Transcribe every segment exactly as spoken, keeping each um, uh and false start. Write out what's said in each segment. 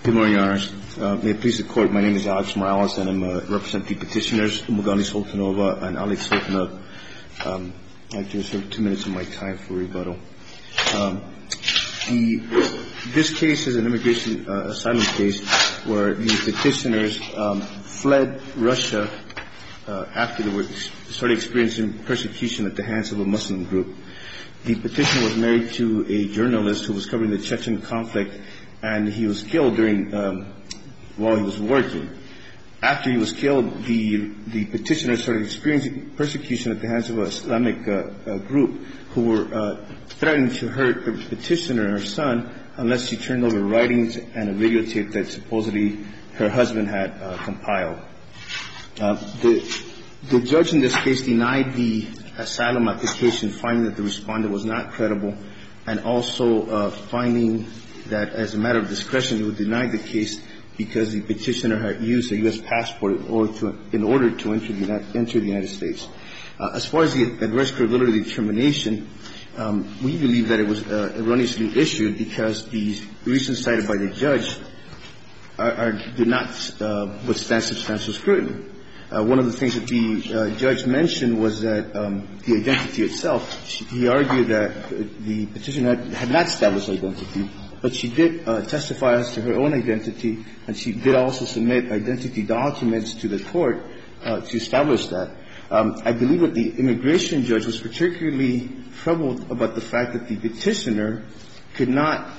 Good morning, Your Honors. Uh, may it please the Court, my name is Alex Morales, and I'm uh, representing petitioners Umugali Sultanova and Alex Sultanov. Um, I'd like to reserve two minutes of my time for rebuttal. Um, the, this case is an immigration uh, asylum case where the petitioners um, fled Russia uh, after they were started experiencing persecution at the hands of a Muslim group. The petitioner was married to a journalist who was covering the Chechen conflict, and he was killed during um, while he was working. After he was killed, the the petitioner started experiencing persecution at the hands of an Islamic uh, uh, group who were uh, threatening to hurt the petitioner and her son unless she turned over writings and a videotape that supposedly her husband had uh, compiled. Uh, the the judge in this case denied the asylum application, finding that the respondent was not credible, and also uh, finding that as a matter of discretion he would deny the case because the petitioner had used a U S passport in order to, in order to enter, the, enter the United States. Uh, as far as the adverse credibility determination, um, we believe that it was uh, erroneously issued because the reasons cited by the judge are, are, do not uh, withstand substantial scrutiny. Uh, one of the things that the uh, judge mentioned was that um, the identity itself. She, he argued that the petitioner had, had not established identity, but she did uh, testify as to her own identity, and she did also submit identity documents to the court uh, to establish that. Um, I believe that the immigration judge was particularly troubled about the fact that the petitioner could not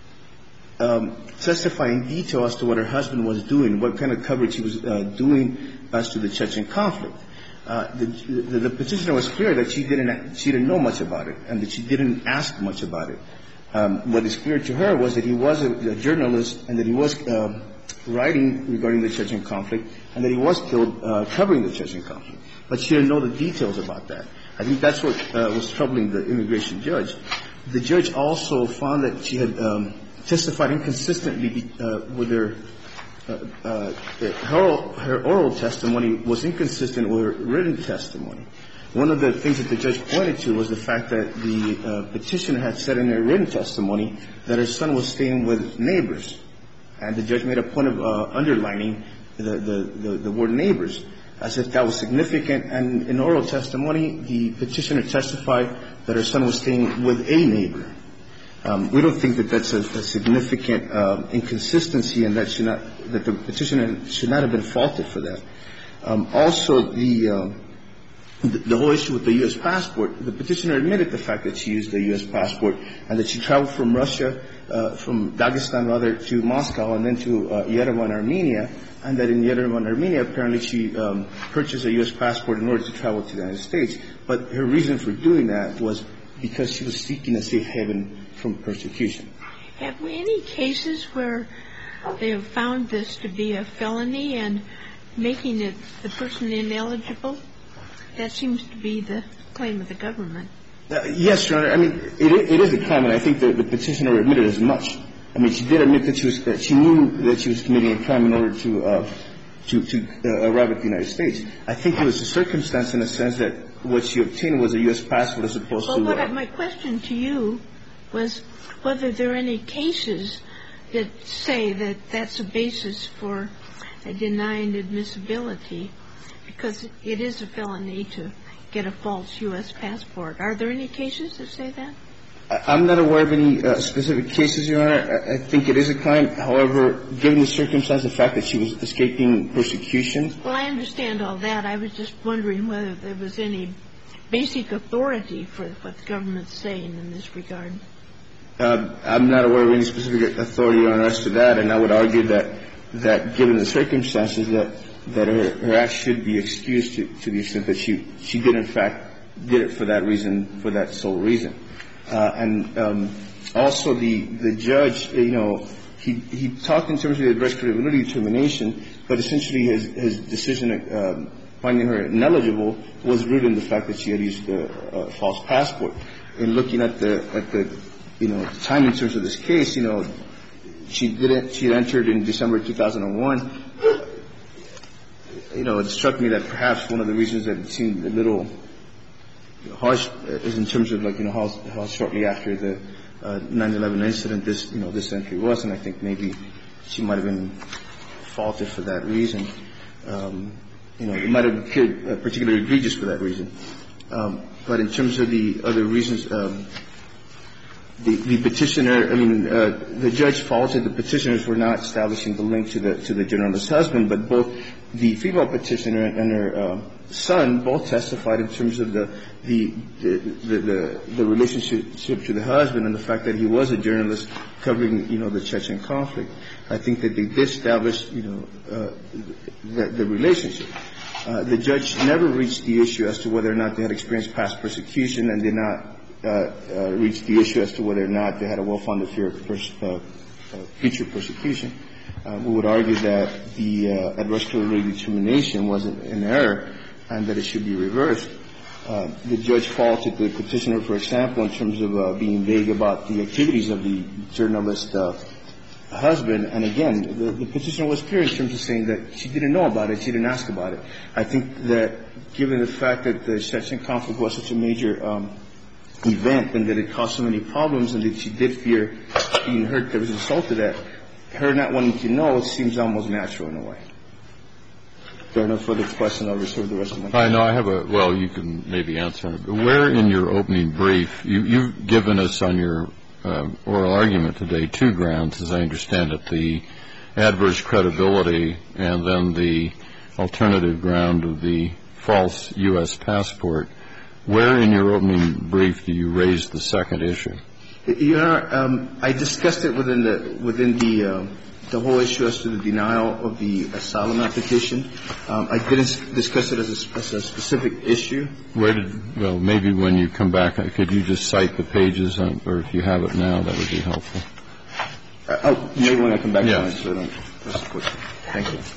um, testify in detail as to what her husband was doing, what kind of coverage he was uh, doing as to the Chechen conflict. Uh, the, the, the petitioner was clear that she didn't she didn't know much about it and that she didn't ask much about it. Um, what is clear to her was that he was a, a journalist and that he was uh, writing regarding the Chechen conflict and that he was killed uh, covering the Chechen conflict. But she didn't know the details about that. I think that's what uh, was troubling the immigration judge. The judge also found that she had um, testified inconsistently uh, with her uh, uh, her, her oral testimony was inconsistent with her written testimony. One of the things that the judge pointed to was the fact that the uh, petitioner had said in her written testimony that her son was staying with neighbors. And the judge made a point of uh, underlining the, the, the, the word neighbors as if that was significant. And in oral testimony, the petitioner testified that her son was staying with a neighbor. Um, we don't think that that's a, a significant uh, inconsistency and that, should not, that the petitioner should not have been faulted for that. Um, also, the... Uh, The, the whole issue with the U S passport, the petitioner admitted the fact that she used the U S passport and that she traveled from Russia, uh, from Dagestan rather, to Moscow and then to uh, Yerevan, Armenia, and that in Yerevan, Armenia, apparently she um, purchased a U S passport in order to travel to the United States. But her reason for doing that was because she was seeking a safe haven from persecution. Have we any cases where they have found this to be a felony and making it the person ineligible? That seems to be the claim of the government. Uh, yes, Your Honor. I mean, it, it is a crime, and I think that the petitioner admitted as much. I mean, she did admit that she was that she knew that she was committing a crime in order to uh, to to uh, arrive at the United States. I think it was a circumstance in a sense that what she obtained was a U S passport as opposed well, to. Well, uh, my question to you was whether there are any cases that say that that's a basis for a denying admissibility. Because it is a felony to get a false U S passport. Are there any cases that say that? I'm not aware of any uh, specific cases, Your Honor. I, I think it is a crime. However, given the circumstance, the fact that she was escaping persecution. Well, I understand all that. I was just wondering whether there was any basic authority for what the government's saying in this regard. Uh, I'm not aware of any specific authority, Your Honor, as to that, and I would argue that that given the circumstances that that her, her act should be excused to, to the extent that she she did in fact did it for that reason, for that sole reason. Uh, and um, also the the judge, you know, he he talked in terms of the adverse credibility determination, but essentially his his decision um, finding her ineligible was rooted in the fact that she had used a, a false passport. In looking at the at the you know time in terms of this case, you know, she didn't she had entered in December two thousand one. You know, it struck me that perhaps one of the reasons that it seemed a little harsh is in terms of, like, you know, how, how shortly after the uh, nine eleven incident this, you know, this entry was. And I think maybe she might have been faulted for that reason. Um, you know, it might have appeared uh, particularly egregious for that reason. Um, but in terms of the other reasons, um, the, the petitioner, I mean, uh, the judge faulted the petitioners for not establishing the link to the to the journalist's husband, but both the female petitioner and her uh, son both testified in terms of the the the, the the the relationship to the husband and the fact that he was a journalist covering, you know, the Chechen conflict. I think that they did establish, you know, uh, the, the relationship. Uh, the judge never reached the issue as to whether or not they had experienced past persecution, and did not uh, uh, reach the issue as to whether or not they had a well-founded fear of pers- uh, uh, future persecution. Uh, we would argue that the uh, adverse credibility determination was an, an error and that it should be reversed. Uh, the judge faulted the petitioner, for example, in terms of uh, being vague about the activities of the journalist uh, husband. And again, the, the petitioner was clear in terms of saying that she didn't know about it, she didn't ask about it. I think that given the fact that the Chechen conflict was such a major um, event and that it caused so many problems and that she did fear being hurt as a result of that, her not wanting to know, it seems almost natural in a way. If there are no further questions, I'll reserve the rest of my time. I know I have a, well, you can maybe answer it. But where in your opening brief, you, you've given us on your uh, oral argument today two grounds, as I understand it, the adverse credibility and then the alternative ground of the false U S passport. Where in your opening brief do you raise the second issue? Your Honor, um, I discussed it within the within the uh, the whole issue as to the denial of the asylum application. Um, I didn't discuss it as a, as a specific issue. Where did, well, maybe when you come back, could you just cite the pages, on, or if you have it now, that would be helpful. Uh, oh, maybe when I come back. Yeah. So I don't press the question. Thank you.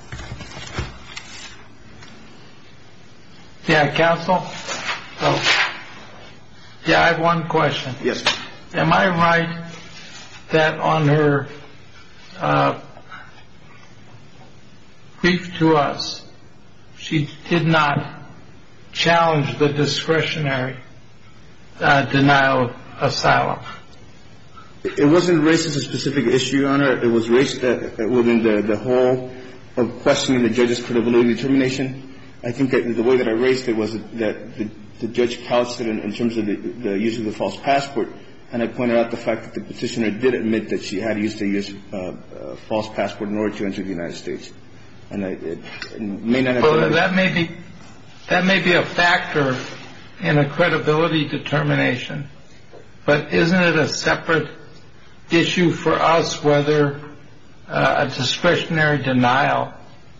Yeah, counsel. Oh. Yeah, I have one question. Yes. Am I right that on her uh, brief to us, she did not challenge the discretionary uh, denial of asylum? It wasn't raised as a specific issue, Your Honor. It was raised uh, within the, the whole of questioning the judge's credibility determination. I think that the way that I raised it was that the, the judge couched it in, in terms of the, the use of the false passport. And I pointed out the fact that the petitioner did admit that she had used a U S uh, uh, false passport in order to enter the United States. And I, it, it may not have well, been that may be that may be a factor in a credibility determination, but isn't it a separate issue for us whether uh, a discretionary denial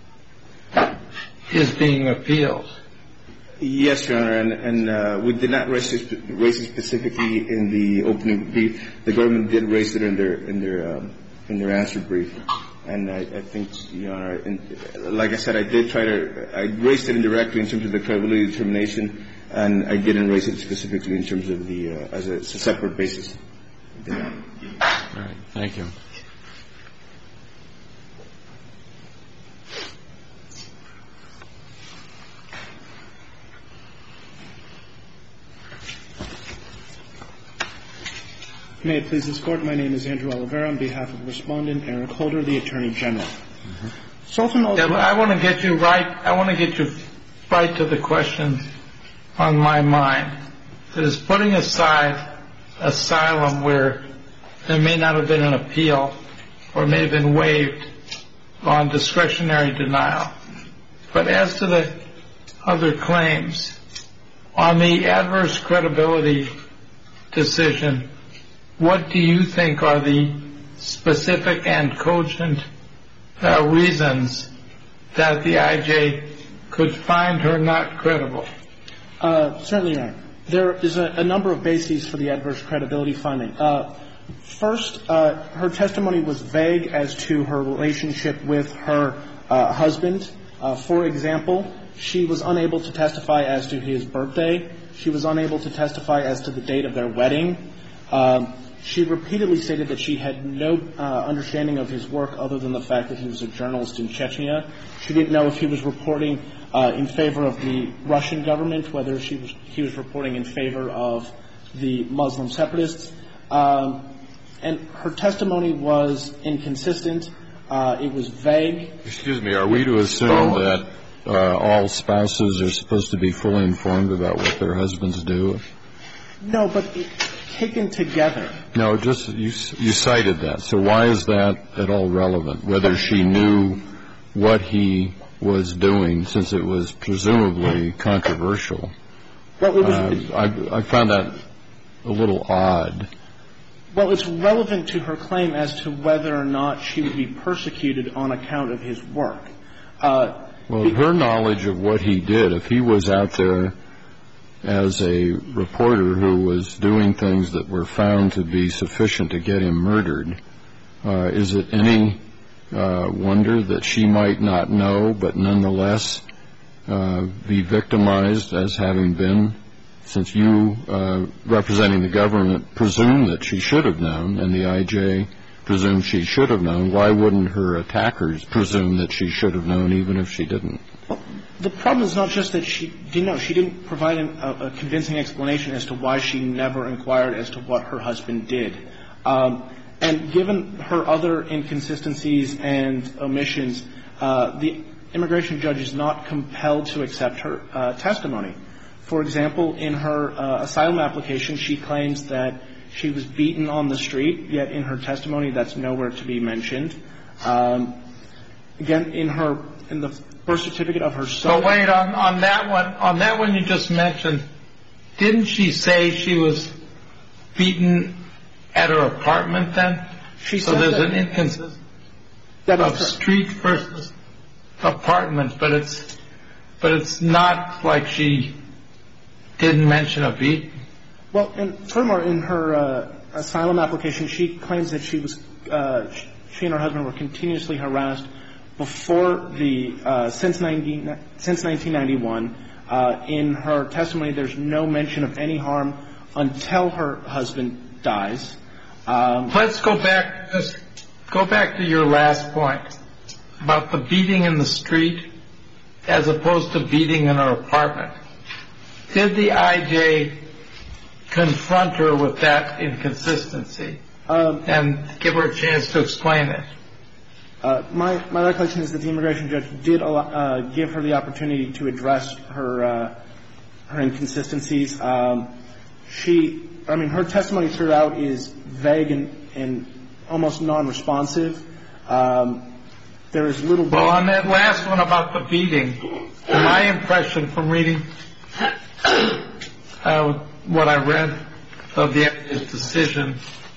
is being appealed? Yes, Your Honor, and, and uh, we did not raise it, raise it specifically in the opening brief. The government did raise it in their in their um, in their answer brief, and I, I think, Your Honor, and like I said, I did try to I raised it indirectly in terms of the credibility determination, and I didn't raise it specifically in terms of the uh, as a, as a separate basis. All right, thank you. May it please this Court, my name is Andrew Oliveira on behalf of the Respondent, Eric Holder, the Attorney General. Mm-hmm. Sultan Al- yeah, I want to get you right. I want to get you right to the question on my mind. That is, putting aside asylum where there may not have been an appeal or may have been waived on discretionary denial. But as to the other claims, on the adverse credibility decision, what do you think are the specific and cogent uh, reasons that the I J could find her not credible? Uh, certainly, Your Honor. There is a, a number of bases for the adverse credibility finding. Uh, first, uh, her testimony was vague as to her relationship with her uh, husband. Uh, for example, she was unable to testify as to his birthday. She was unable to testify as to the date of their wedding. Um, She repeatedly stated that she had no uh, understanding of his work other than the fact that he was a journalist in Chechnya. She didn't know if he was reporting uh, in favor of the Russian government, whether she was, he was reporting in favor of the Muslim separatists. Um, and her testimony was inconsistent. Uh, it was vague. Excuse me. Are we to assume that uh, all spouses are supposed to be fully informed about what their husbands do? No, but it, taken together. No, just you, you cited that. So why is that at all relevant, whether she knew what he was doing, since it was presumably controversial? Well, it was, uh, I, I found that a little odd. Well, it's relevant to her claim as to whether or not she would be persecuted on account of his work. Uh, well, her knowledge of what he did, if he was out there as a reporter who was doing things that were found to be sufficient to get him murdered, uh, is it any uh, wonder that she might not know, but nonetheless uh, be victimized as having been, since you, uh, representing the government, presume that she should have known, and the I J presumed she should have known, why wouldn't her attackers presume that she should have known, even if she didn't? Well, the problem is not just that she didn't know. She didn't provide an, a, a convincing explanation as to why she never inquired as to what her husband did. Um, and given her other inconsistencies and omissions, uh, the immigration judge is not compelled to accept her uh, testimony. For example, in her uh, asylum application, she claims that she was beaten on the street, yet in her testimony that's nowhere to be mentioned. Um, again, in her in the birth certificate of her son. So wait, on, on that one, on that one you just mentioned, didn't she say she was beaten at her apartment then? She so said there's that, an inconsistency that of street versus apartment, but it's but it's not like she didn't mention a beat. Well, and furthermore, in her uh, asylum application, she claims that she was uh, she and her husband were continuously harassed before the uh, since nineteen since nineteen ninety-one. Uh, in her testimony, there's no mention of any harm until her husband dies. Um, Let's go back. Let's go back to your last point about the beating in the street as opposed to beating in her apartment. Did the I J confront her with that inconsistency um, and give her a chance to explain it? Uh, my, my recollection is that the immigration judge did uh, give her the opportunity to address her uh, her inconsistencies. Um, she, I mean, her testimony throughout is vague and, and almost non-responsive. Um, there is little. Well, on that last one about the beating, my impression from reading uh, what I read of the decision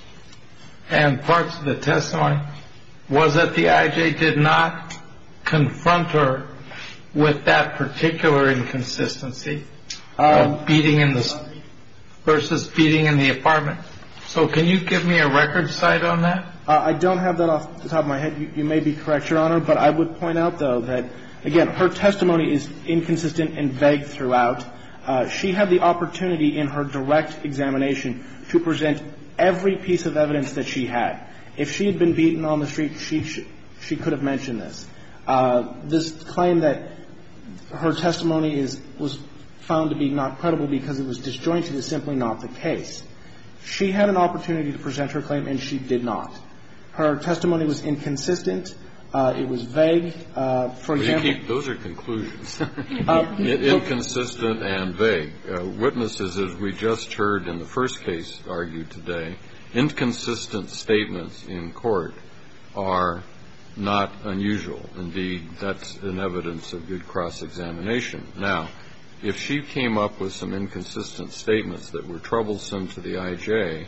and parts of the testimony was that the I J did not confront her with that particular inconsistency um, of beating in the street versus beating in the apartment. So can you give me a record cite on that? Uh, I don't have that off the top of my head. You, you may be correct, Your Honor, but I would point out, though, that, again, her testimony is inconsistent and vague throughout. Uh, she had the opportunity in her direct examination to present every piece of evidence that she had. If she had been beaten on the street, she she, she could have mentioned this. Uh, this claim that her testimony is was found to be not credible because it was disjointed is simply not the case. She had an opportunity to present her claim, and she did not. Her testimony was inconsistent. Uh, it was vague. Uh, for example, you keep, those are conclusions. uh, Inconsistent and vague. Uh, witnesses, as we just heard in the first case argued today, inconsistent statements in court are not unusual. Indeed, that's an evidence of good cross-examination. Now, if she came up with some inconsistent statements that were troublesome to the I J,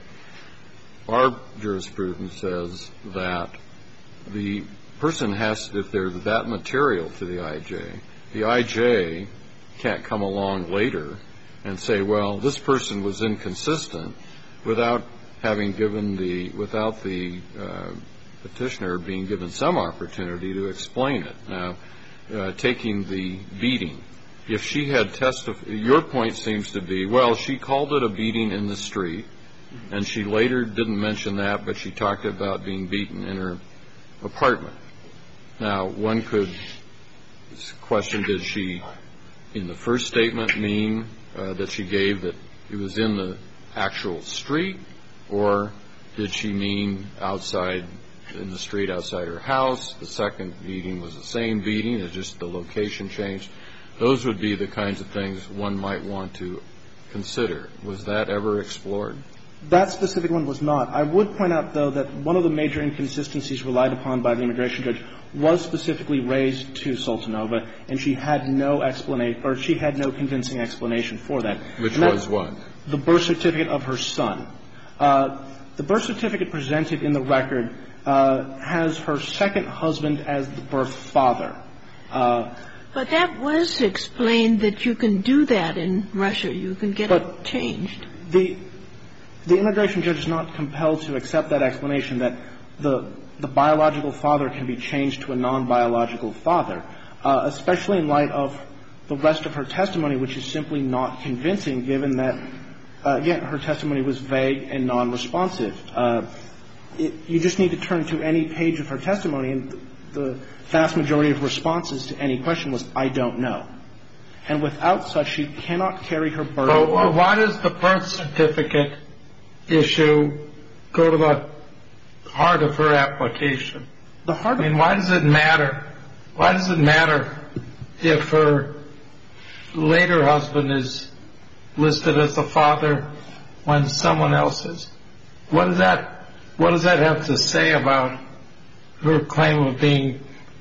our jurisprudence says that the person has, if they're that material to the I J, the I J can't come along later and say, well, this person was inconsistent without having given the, without the uh, petitioner being given some opportunity to explain it. Now, uh, taking the beating, if she had testified, your point seems to be, well, she called it a beating in the street, and she later didn't mention that, but she talked about being beaten in her apartment. Now, one could question, did she, in the first statement, mean uh, that she gave that it was in the actual street, or did she mean outside in the street outside her house. The second beating was the same beating, it's just the location changed. Those would be the kinds of things one might want to consider. Was that ever explored? That specific one was not. I would point out, though, that one of the major inconsistencies relied upon by the immigration judge was specifically raised to Sultanova, and she had no explanation, or she had no convincing explanation for that. Which was what? The birth certificate of her son. Uh, the birth certificate presented in the record uh, has her second husband as the birth father. Uh, but that was explained that you can do that in Russia. You can get it changed. The The immigration judge is not compelled to accept that explanation that the the biological father can be changed to a non-biological father, uh, especially in light of the rest of her testimony, which is simply not convincing, given that, uh, again, her testimony was vague and non-responsive. Uh, it, you just need to turn to any page of her testimony, and the vast majority of responses to any question was, I don't know. And without such, she cannot carry her burden. So why does the birth certificate issue go to the heart of her application? The heart. I mean, why does it matter? Why does it matter if her later husband is listed as the father when someone else is? What does that What does that have to say about her claim of being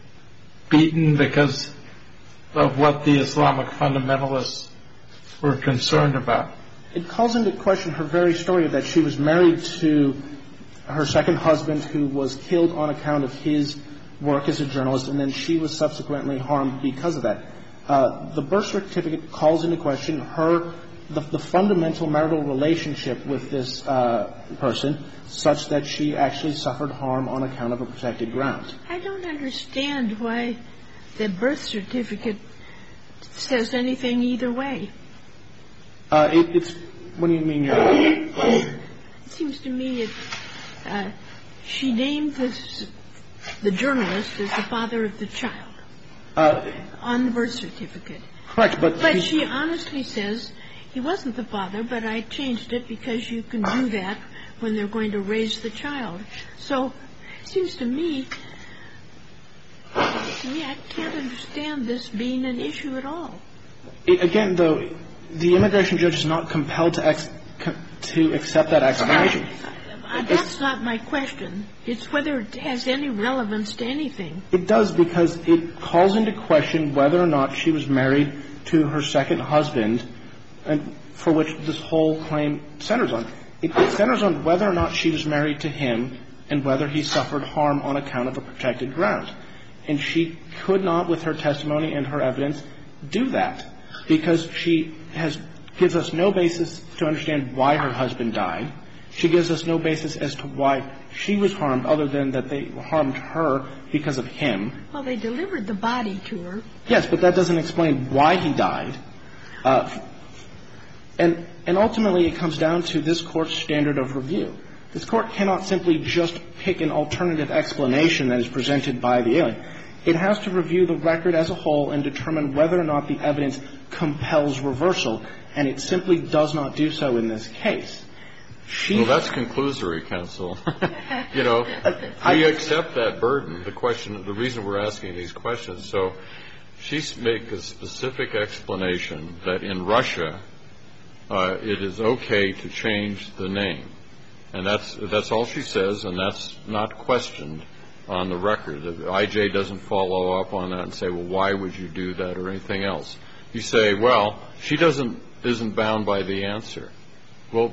beaten because of what the Islamic fundamentalists were concerned about? It calls into question her very story that she was married to her second husband, who was killed on account of his work as a journalist, and then she was subsequently harmed because of that. Uh, the birth certificate calls into question her the, the fundamental marital relationship with this uh, person, such that she actually suffered harm on account of a protected ground. I don't understand why the birth certificate says anything either way. Uh, it, it's what do you mean? Your It seems to me it, uh, she named this, the journalist as the father of the child uh, on the birth certificate. Correct, but but she honestly says he wasn't the father, but I changed it because you can do that when they're going to raise the child. So it seems to me, to me, I can't understand this being an issue at all. It, again, though, the immigration judge is not compelled to ex- to accept that explanation. Uh, that's not my question. It's whether it has any relevance to anything. It does, because it calls into question whether or not she was married to her second husband, and for which this whole claim centers on. It, it centers on whether or not she was married to him and whether he suffered harm on account of a protected ground. And she could not, with her testimony and her evidence, do that, because she has gives us no basis to understand why her husband died. She gives us no basis as to why she was harmed, other than that they harmed her because of him. Well, they delivered the body to her. Yes, but that doesn't explain why he died. Uh, and and ultimately, it comes down to this Court's standard of review. This Court cannot simply just pick an alternative explanation that is presented by the alien. It has to review the record as a whole and determine whether or not the evidence compels reversal, and it simply does not do so in this case. She well, that's conclusory, counsel. You know, we accept that burden. The question, the reason we're asking these questions. So, she makes a specific explanation that in Russia, uh, it is okay to change the name, and that's that's all she says, and that's not questioned on the record. The I J doesn't follow up on that and say, well, why would you do that or anything else? You say, well, she doesn't isn't bound by the answer. Well,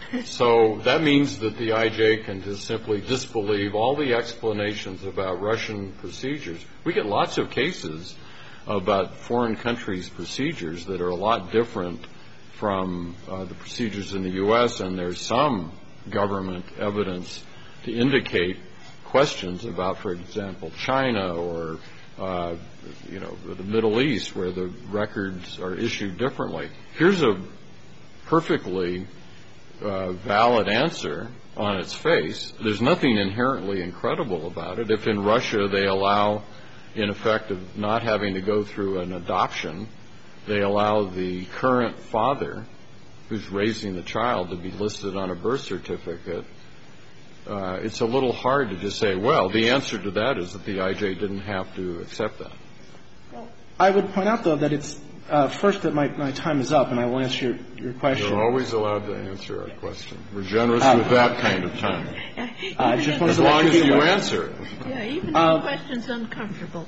so that means that the I J can just simply disbelieve all the explanations about Russian procedures. We get lots of cases about foreign countries' procedures that are a lot different from uh, the procedures in the U S, and there's some government evidence to indicate questions about, for example, China or, uh, you know, the Middle East, where the records are issued differently. Here's a perfectly uh, valid answer on its face. There's nothing inherently incredible about it. If in Russia they allow, in effect, of not having to go through an adoption, they allow the current father who's raising the child to be listed on a birth certificate, uh, it's a little hard to just say, well, the answer to that is that the I J didn't have to accept that. Well, I would point out, though, that it's uh, first that my, my time is up, and I will answer your, your question. You're always allowed to answer our question. We're generous um, with that kind of time. Uh, just as long as you answer it. Yeah, even if um, the question's uncomfortable.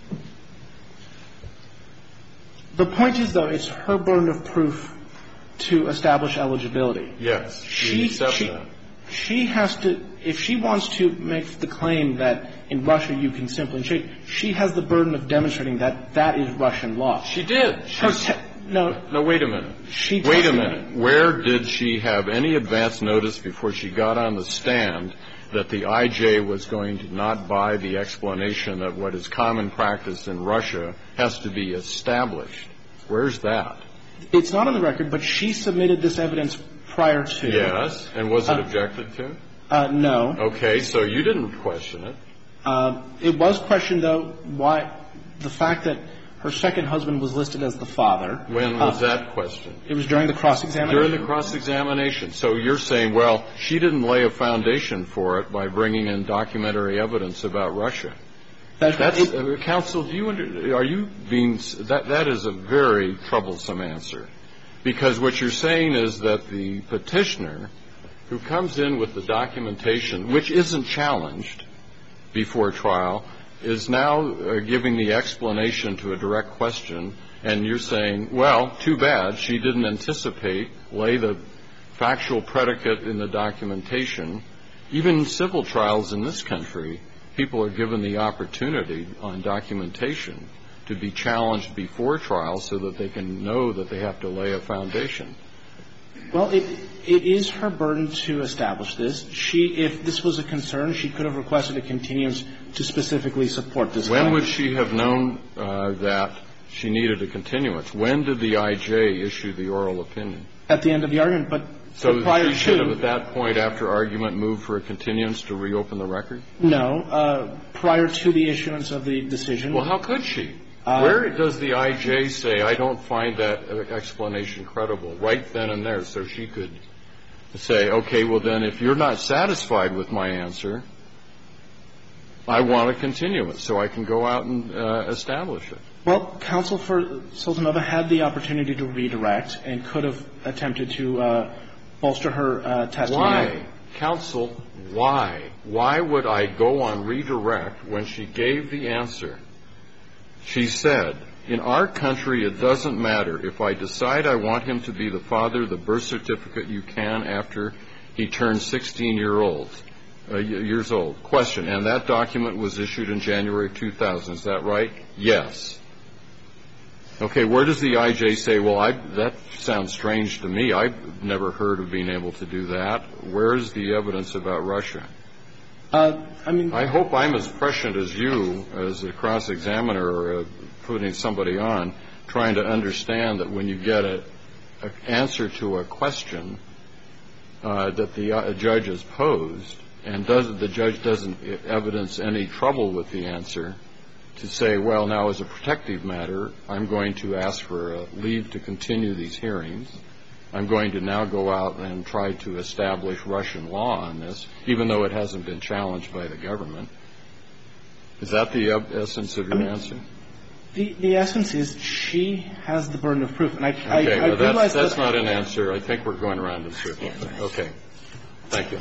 The point is, though, it's her burden of proof to establish eligibility. Yes, she, accept she, that. She has to, if she wants to make the claim that in Russia you can simply change, she has the burden of demonstrating that that is Russian law. She did. Her te- no. No, wait a minute. She wait a minute. Where did she have any advance notice before she got on the stand that the I J was going to not buy the explanation that what is common practice in Russia has to be established? Where's that? It's not on the record, but she submitted this evidence prior to. Yes. And was it uh, objected to? Uh, no. Okay. So you didn't question it. Uh, it was questioned, though, why the fact that her second husband was listed as the father. When was uh, that questioned? It was during the cross-examination. During the cross-examination. So you're saying, well, she didn't lay a foundation for it by bringing in documentary evidence about Russia. That's, That's it, uh, counsel. Do you under, are you being that? That is a very troublesome answer, because what you're saying is that the petitioner, who comes in with the documentation, which isn't challenged before trial, is now uh, giving the explanation to a direct question, and you're saying, well, too bad she didn't anticipate, lay the factual predicate in the documentation. Even in civil trials in this country, people are given the opportunity on documentation to be challenged before trial so that they can know that they have to lay a foundation. Well, it it is her burden to establish this. She, if this was a concern, she could have requested a continuance to specifically support this When claim. would she have known uh, that she needed a continuance? When did the I J issue the oral opinion? At the end of the argument, but so prior she should to, have at that point, after argument, moved for a continuance to reopen the record? No, uh, prior to the issuance of the decision. Well, how could she? Uh, Where does the I J say, I don't find that explanation credible, right then and there, so she could say, okay, well then, if you're not satisfied with my answer, I want a continuance so I can go out and uh, establish it. Well, counsel for Sultanova had the opportunity to redirect and could have attempted to uh, bolster her uh, testimony. Why? Counsel, why? Why would I go on redirect when she gave the answer? She said, in our country, it doesn't matter. If I decide I want him to be the father, the birth certificate you can after he turns sixteen year old, uh, years old. Question, and that document was issued in January of two thousand. Is that right? Yes. Okay, where does the I J say, well, I, that sounds strange to me. I've never heard of being able to do that. Where's the evidence about Russia? Uh, I mean, I hope I'm as prescient as you, as a cross-examiner or uh, putting somebody on, trying to understand that when you get an answer to a question uh, that the uh, judge has posed, and does, the judge doesn't evidence any trouble with the answer, to say, well, now as a protective matter, I'm going to ask for a leave to continue these hearings. I'm going to now go out and try to establish Russian law on this, even though it hasn't been challenged by the government. Is that the essence of your I mean, answer? The, the essence is she has the burden of proof. And I, okay, I, I well, realize that's, that's that not an answer. I think we're going around in circles. Okay. Thank you.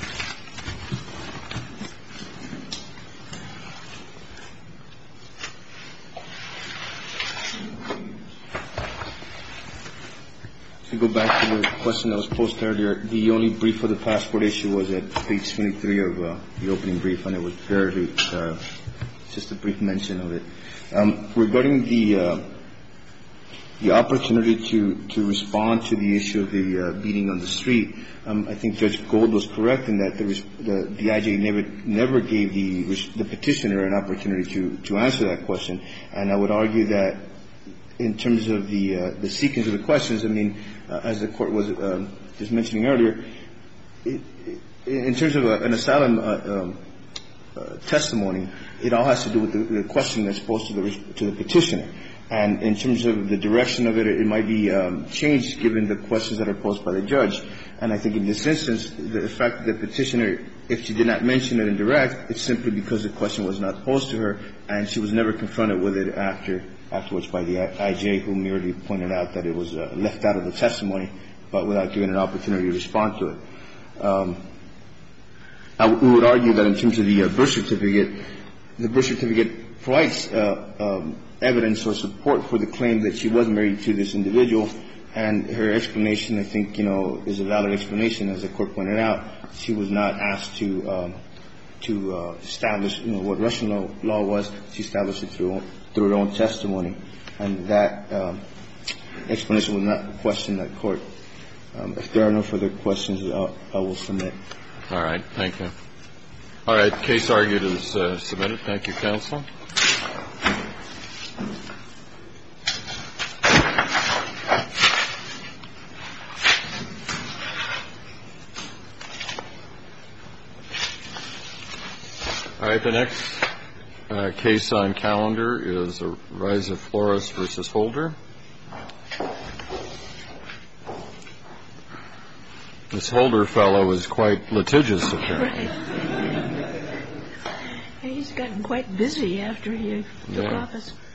To go back to the question that was posed earlier, the only brief for the passport issue was at page twenty-three of uh, the opening brief, and it was barely uh, just a brief mention of it. Um, regarding the uh, the opportunity to, to respond to the issue of the uh, beating on the street, um, I think Judge Gold was correct in that the the, the I J never never gave the the petitioner an opportunity to, to answer that question, and I would argue that in terms of the uh, the sequence of the questions, I mean, uh, as the court was uh, just mentioning earlier, it, it, in terms of a, an asylum uh, um, uh, testimony, it all has to do with the, the question that's posed to the to the petitioner. And in terms of the direction of it, it might be um, changed given the questions that are posed by the judge. And I think in this instance, the fact that the petitioner, if she did not mention it in direct, it's simply because the question was not posed to her, and she was never confronted with it after afterwards by the I J, who merely pointed out that it was uh, left out of the testimony, but without giving an opportunity to respond to it. Um, I w- we would argue that in terms of the uh, birth certificate, the birth certificate provides uh, um, evidence or support for the claim that she was married to this individual, and her explanation, I think, you know, is a valid explanation. As the Court pointed out, she was not asked to um, to uh, establish, you know, what Russian law, law was. She established it through through her own testimony, and that um, explanation was not questioned at court. Um, if there are no further questions, I'll, I will submit. All right. Thank you. All right. Case argued is uh, submitted. Thank you, counsel. All right. The next uh, case on calendar is Ariza Flores versus Holder. This Holder fellow is quite litigious, apparently. He's gotten quite busy after he took Yeah. office.